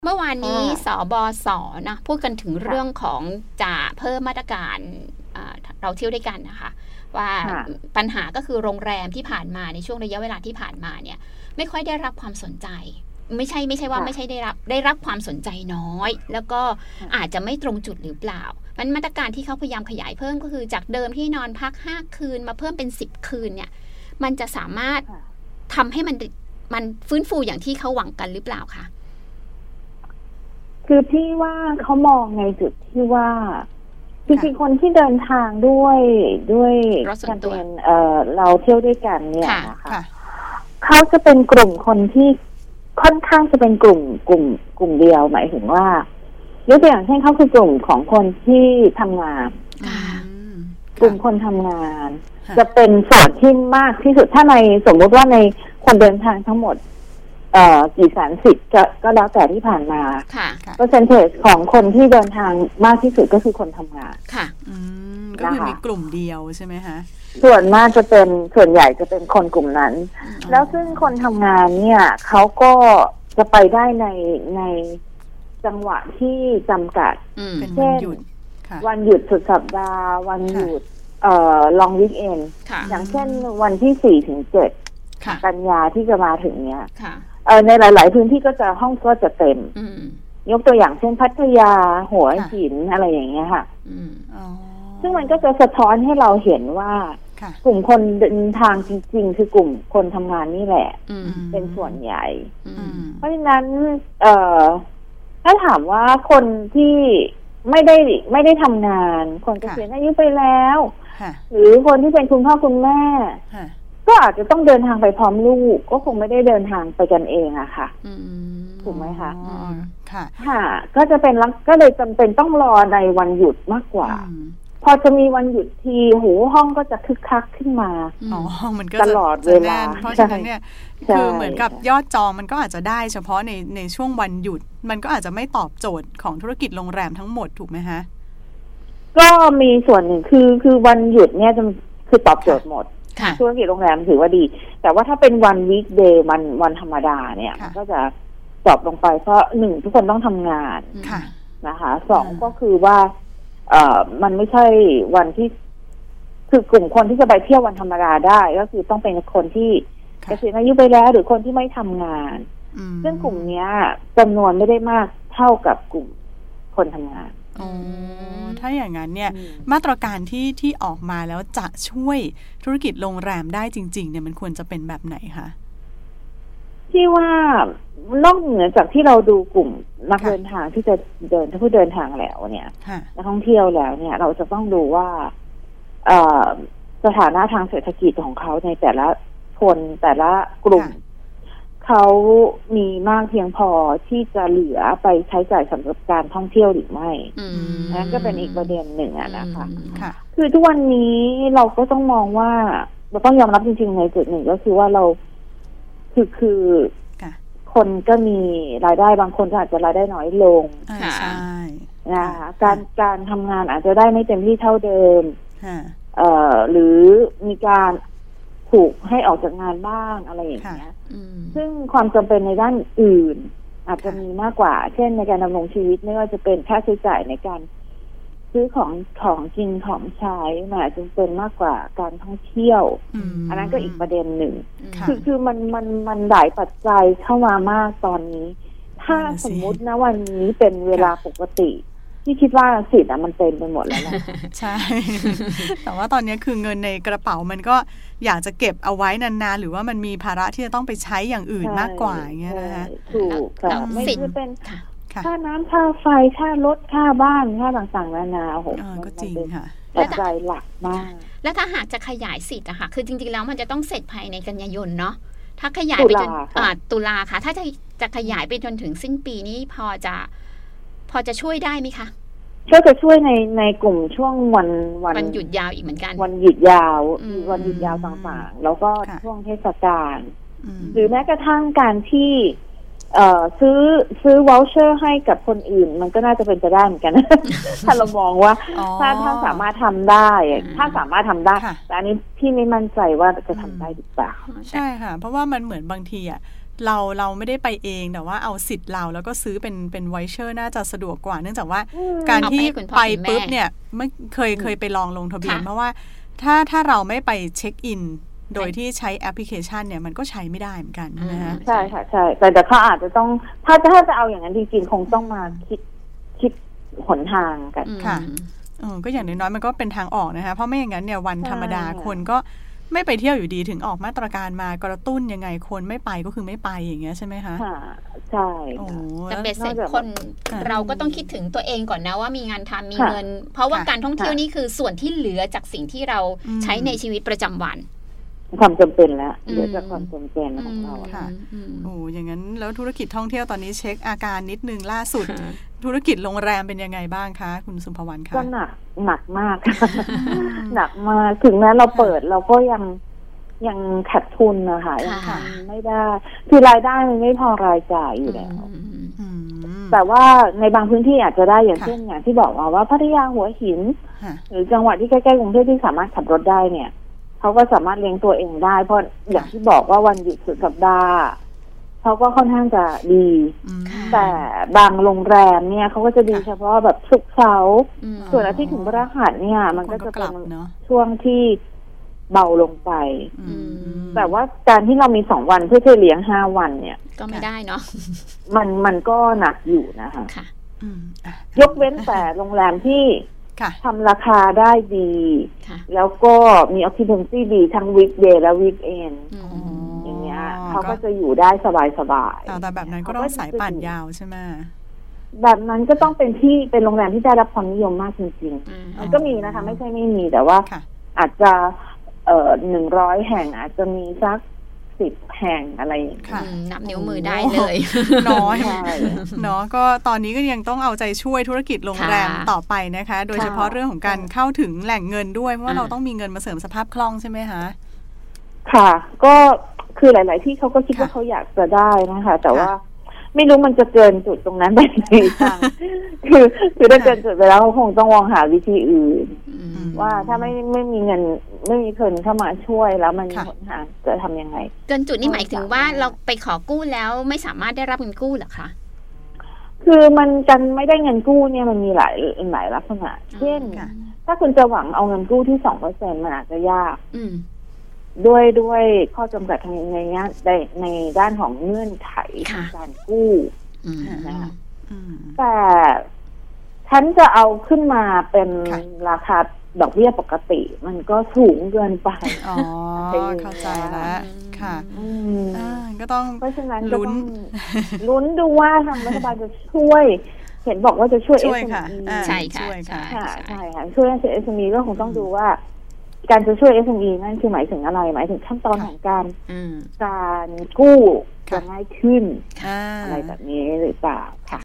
เมื่อวานนี้สบส.นะพูดกันถึงเรื่องของจะเพิ่มมาตรการเราเที่ยวด้วยกันนะคะว่าปัญหาก็คือโรงแรมที่ผ่านมาในช่วงระยะเวลาที่ผ่านมาเนี่ยไม่ค่อยได้รับความสนใจไม่ใช่ว่าไม่ใช่ได้รับความสนใจน้อยแล้วก็อาจจะไม่ตรงจุดหรือเปล่ามันมาตรการที่เขาพยายามขยายเพิ่มก็คือจากเดิมที่นอนพัก5คืนมาเพิ่มเป็น10คืนเนี่ยมันจะสามารถทำให้มันฟื้นฟูอย่างที่เขาหวังกันหรือเปล่าคะคือพี่ว่าเขามองในจุดที่ว่าจริงๆคนที่เดินทางด้วยแคมเปญเราเที่ยวด้วยกันเนี่ยนะคะเขาจะเป็นกลุ่มคนที่ค่อนข้างจะเป็นกลุ่มเดียวหมายถึงว่ายกตัวอย่างเช่นเขาคือกลุ่มของคนที่ทำงานกลุ่มคนทำงานจะเป็นส่วนที่มากที่สุดถ้าในสมมติว่าในคนเดินทางทั้งหมดกี่แสนสิทธิ์ก็แล้วแต่ที่ผ่านมาเปอร์เซ็นต์ของคนที่เดินทางมากที่สุดก็คือคนทำงานค่ะก็คือมีกลุ่มเดียวใช่ไหมคะส่วนมากจะเป็นส่วนใหญ่จะเป็นคนกลุ่มนั้นแล้วซึ่งคนทำงานเนี่ยเขาก็จะไปได้ในจังหวะที่จำกัดเป็นวันหยุดวันหยุดสุดสัปดาห์วันหยุดลองวีคเอนด์อย่างเช่นวันที่4 ถึง 7กันยาที่จะมาถึงเนี้ยในหลายๆพื้นที่ก็จะห้องก็จะเต็มยกตัวอย่างเช่นพัทยาหัวหินอะไรอย่างเงี้ยค่ะซึ่งมันก็จะสะท้อนให้เราเห็นว่ากลุ่มคนเดินทางจริงๆคือกลุ่มคนทำงานนี่แหละเป็นส่วนใหญ่เพราะฉะนั้นถ้าถามว่าคนที่ไม่ได้ทำงานคนเกษียณอายุไปแล้วหรือคนที่เป็นคุณพ่อคุณแม่ก็อาจจะต้องเดินทางไปพร้อมลูกก็คงไม่ได้เดินทางไปกันเองอะค่ะถูกไหมคะค่ะก็จะเป็นก็เลยจำเป็นต้องรอในวันหยุดมากกว่าพอจะมีวันหยุดทีห้องก็จะคึกคักขึ้นมามันก็ตลอดเวลาเพราะฉะนั้นเนี่ยคือเหมือนกับยอดจองมันก็อาจจะได้เฉพาะในช่วงวันหยุดมันก็อาจจะไม่ตอบโจทย์ของธุรกิจโรงแรมทั้งหมดถูกไหมคะก็มีส่วนหนึ่งคือวันหยุดเนี่ยจะคือตอบโจทย์หมดธุรกิจโรงแรมถือว่าดีแต่ว่าถ้าเป็นวันวีคเดย์วันธรรมดาเนี่ยก็จะจบลงไปเพราะ1ทุกคนต้องทำงานนะคะ2ก็คือว่ามันไม่ใช่วันที่คือกลุ่มคนที่จะไปเที่ยววันธรรมดาได้ก็คือต้องเป็นคนที่เกษียณอายุไปแล้วหรือคนที่ไม่ทำงานซึ่งกลุ่มนี้จำนวนไม่ได้มากเท่ากับกลุ่มคนทำงานถ้าอย่างนั้นเนี่ยมาตรการที่ออกมาแล้วจะช่วยธุรกิจโรงแรมได้จริงๆเนี่ยมันควรจะเป็นแบบไหนคะที่ว่านอกเหนือจากที่เราดูกลุ่มนักเดินทางที่จะถ้าผู้เดินทางแล้วเนี่ยนักท่องเที่ยวแล้วเนี่ยเราจะต้องดูว่าสถานะทางเศรษฐกิจของเขาในแต่ละคนแต่ละกลุ่มเขามีมากเพียงพอที่จะเหลือไปใช้จ่ายสำหรับการท่องเที่ยวหรือไม่นั่นก็เป็นอีกประเด็นหนึ่งนะคะคือทุกวันนี้เราก็ต้องมองว่าเราต้องยอมรับจริงๆในจุดหนึ่งก็คือว่าเราคือคนก็มีรายได้บางคนก็อาจจะรายได้น้อยลงใช่นะคะการทำงานอาจจะได้ไม่เต็มที่เท่าเดิมหรือมีการถูกให้ออกจากงานบ้างอะไรอย่างเงี้ยซึ่งความจำเป็นในด้านอื่นอาจจะมีมากกว่าเช่นในการดำรงชีวิตไม่ว่าจะเป็นค่าใช้จ่ายในการซื้อของกินของใช้มันอาจจะเป็นมากกว่าการท่องเที่ยวอันนั้นก็อีกประเด็นหนึ่งคือมันหลายปัจจัยเข้ามามากตอนนี้ถ้าสมมุตินะวันนี้เป็นเวลาปกติที่คิดว่าสิทธิ์มันเต็มไปหมดแล้วใช่แต่ว่าตอนนี้คือเงินในกระเป๋ามันก็อยากจะเก็บเอาไว้นานๆหรือว่ามันมีภาระที่จะต้องไปใช้อย่างอื่นมากกว่าอย่างเงี้ยนะคะถูกค่ะไม่ว่าจะเป็นค่าน้ำค่าไฟค่ารถค่าบ้านค่าต่างๆนานาโอ้โหก็จริงค่ะปัจจัยหลักมากแล้วถ้าหากจะขยายสิทธิ์อะค่ะคือจริงๆแล้วมันจะต้องเสร็จภายในกันยายนเนาะถ้าขยายไปจนตุลาค่ะถ้าจะขยายไปจนถึงสิ้นปีนี้พอจะช่วยได้ไหมคะก็จะช่วยในกลุ่มช่วงวันหยุดยาวอีกเหมือนกันวันหยุดยาววันหยุดยาวต่างๆแล้วก็ช่วงเทศกาลหรือแม้กระทั่งการที่ซื้อวอลเชอร์ให้กับคนอื่นมันก็น่าจะเป็นไปได้เหมือนกันถ้าเรามองว่าถ้าสามารถทำได้ถ้าสามารถทำได้แต่อันนี้พี่ไม่มั่นใจว่าจะทำได้หรือเปล่าใช่ค่ะเพราะว่ามันเหมือนบางทีเราไม่ได้ไปเองแต่ว่าเอาสิทธิ์เราแล้วก็ซื้อเป็นไวเชอร์น่าจะสะดวกกว่าเนื่องจากว่าการที่ไปปุ๊บเนี่ยไม่เคยไปลองลงทะเบียนเพราะว่าถ้าเราไม่ไปเช็คอินโดยที่ใช้แอปพลิเคชันเนี่ยมันก็ใช้ไม่ได้เหมือนกันนะฮะใช่ค่ะใช่แต่เขาอาจจะต้องถ้าจะเอาอย่างนั้นจริงๆคงต้องมาคิดหนทางกันค่ะก็อย่างน้อยๆมันก็เป็นทางออกนะคะเพราะไม่อย่างนั้นเนี่ยวันธรรมดาคนก็ไม่ไปเที่ยวอยู่ดีถึงออกมาตรการมากระตุ้นยังไงคนไม่ไปก็คือไม่ไปอย่างเงี้ยใช่ไหมคะใช่แต่เบ็ดเสร็จคนเราก็ต้องคิดถึงตัวเองก่อนนะว่ามีงานทำมีเงินเพราะว่าการท่องเที่ยวนี่คือส่วนที่เหลือจากสิ่งที่เราใช้ในชีวิตประจำวันความจำเป็นแล้วเหลือจากความจำเป็นของเราค่ะอย่างนั้นแล้วธุรกิจท่องเที่ยวตอนนี้เช็คอาการนิดนึงล่าสุดธุรกิจโรงแรมเป็นยังไงบ้างคะคุณสุภวรรณคะก็หนักมากหนักมากถึงแม้เราเปิดเราก็ยังขาดทุนนะคะยังทำไม่ได้คือรายได้มันไม่พอรายจ่ายอยู่แล้วแต่ว่าในบางพื้นที่อาจจะได้อย่างเช่นอย่างที่บอกว่าพัทยาหัวหินหรือจังหวัดที่ใกล้ๆกรุงเทพที่สามารถขับรถได้เนี่ยเขาก็สามารถเลี้ยงตัวเองได้เพราะอย่างที่บอกว่าวันหยุดสุดสัปดาห์เขาก็ค่อนข้างจะดีแต่บางโรงแรมเนี่ยเขาก็จะดีเฉพาะแบบศุกร์เสาร์ส่วนอาทิตย์ถึงพฤหัสเนี่ยมันก็จะเป็นช่วงที่เบาลงไปแต่ว่าการที่เรามี2 วันเพื่อจะเลี้ยง5 วันเนี่ยก็ไม่ได้เนาะมันก็หนักอยู่นะคะยกเว้นแต่โรงแรมที่ทำราคาได้ดีแล้วก็มี occupancy ดีทั้ง weekday และ weekend อย่างเงี้ยเขาก็จะอยู่ได้สบายๆแต่แบบนั้นก็ต้องสายป่านยาวใช่ไหมแบบนั้นก็ต้องเป็นโรงแรมที่ได้รับความนิยมมากจริงๆมันก็มีนะคะไม่ใช่ไม่มีแต่ว่าอาจจะ100 แห่งอาจจะมีสัก10 แห่งอะไรนับนิ้วมือได้เลยน้อยเนาะก็ตอนนี้ก็ยังต้องเอาใจช่วยธุรกิจโรงแรมต่อไปนะคะโดยเฉพาะเรื่องของการเข้าถึงแหล่งเงินด้วยเพราะว่าเราต้องมีเงินมาเสริมสภาพคล่องใช่ไหมคะค่ะก็คือหลายๆที่เขาก็คิดว่าเขาอยากจะได้นะคะแต่ว่าไม่รู้มันจะเกินจุดตรงนั้นได้ไหมคือถ้าเกินจุดไปแล้วคงต้องมองหาวิธีอื่นว่าถ้าไม่มีเงินไม่มีคนเข้ามาช่วยแล้วมันหนทางจะทำยังไงเกินจุดนี่หมายถึงว่าเราไปขอกู้แล้วไม่สามารถได้รับเงินกู้หรอคะคือมันกันไม่ได้เงินกู้เนี่ยมันมีหลายลักษณะเช่นถ้าคุณจะหวังเอาเงินกู้ที่ 2% มันอาจจะยากด้วยข้อจำกัดในด้านของเงื่อนไขการกู้นะคะแต่ฉันจะเอาขึ้นมาเป็นราคาดอกเบี้ยปกติมันก็สูงเกินไปเข้าใจแล้วค่ะก็ต้องเพราะฉะนั้นก็ต้องลุ้นดูว่าทางรัฐบาลจะช่วยเห็นบอกว่าจะช่วย SME ใช่ค่ะใช่ค่ะช่วย SME ก็คงต้องดูว่าการจะช่วย SME นั่นคือหมายถึงอะไรหมายถึงขั้นตอนของการกู้จะง่ายขึ้นอะไรแบบนี้หรือเปล่าค่ะ